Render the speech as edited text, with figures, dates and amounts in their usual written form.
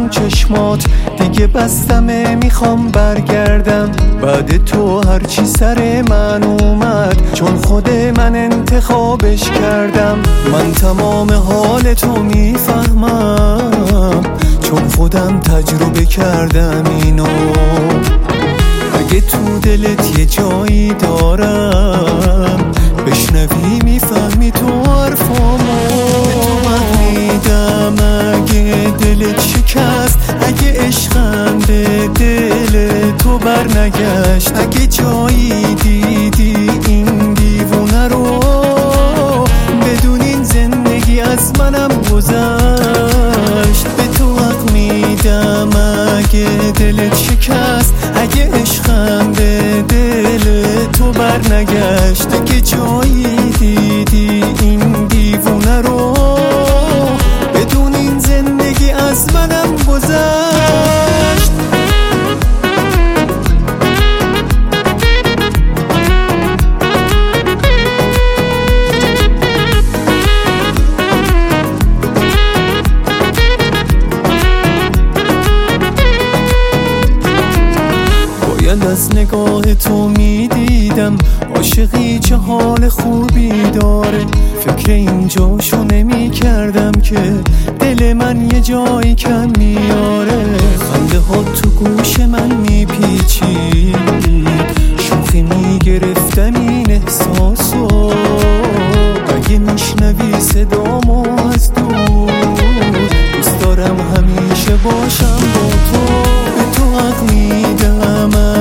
اون چشمات دیگه بستمه، میخوام برگردم بعد تو هرچی سر من اومد، چون خود من انتخابش کردم. من تمام حال تو میفهمم، چون خودم تجربه کردم اینو. اگه تو دلت یه جایی دارم بشنوی میفهمی تو حرفامو. تو من میدم اگه دلت شکست، اگه عشقم به دل تو برنگشت، اگه جایی دیدی این دیوونه رو بدون این زندگی از منم گذشت. به تو حق میدم اگه دلت شکست، اگه عشقم به دل تو برنگشت، اگه جایی دیدی این دیوونه رو بدون این زندگی از منم گذشت. باید از نگاه تو میدیدم عاشقی چه حال خوبی داره، فکر اینجاشو نمی کردم که دل من یه جایی کم میاره. خنده ها تو گوش من میپیچید، شوخی میگرفتم این احساسو. اگه میشنوی صدامو از دور، دوست دارم همیشه باشم با تو. به تو حق میدم